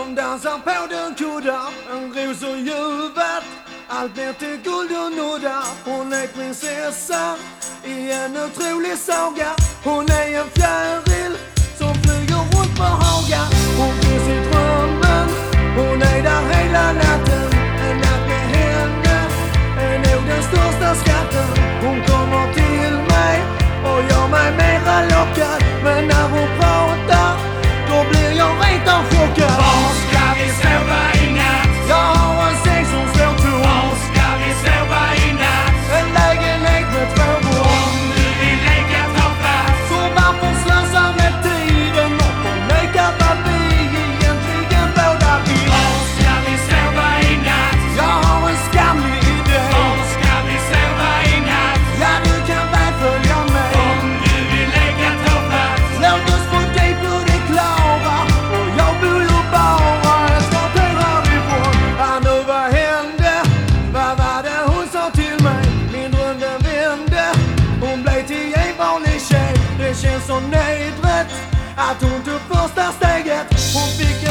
De dansar på den kuddar, en ros och ljuvet. Allt blir till guld och nuddar. Hon är prinsessa i en otrolig saga. Hon är en fjäril som flyger runt på Haga. Hon finns i drömmen, hon är där hela natten. En natt med henne är nog den största skatten. Hon kommer till mig och gör mig mera lockad. Men när hon pratar, då blir jag rent av chockad. Var ska vi sova i natt? Jag har en säng som står tom. Var ska vi sova i natt? En lägenhet med 2 rum. Om du vill leka ta plats. Så varför slösa med tiden och förneka vad vi egentligen båda vill? Var ska vi sova i natt? Jag har en skamlig idé. Var ska vi sova i natt? Ja, du kan väl följa med. Om du vill leka ta plats. Låt oss få dig på det klara. Och jag bor ju bara ett kvarter härifrån. Ja, nu vad hände? Vad var det hon sa till mig? Min dröm den vände. Hon blev till en vanlig tjej. Det känns så nedrätt att hon tog första steget. Hon fick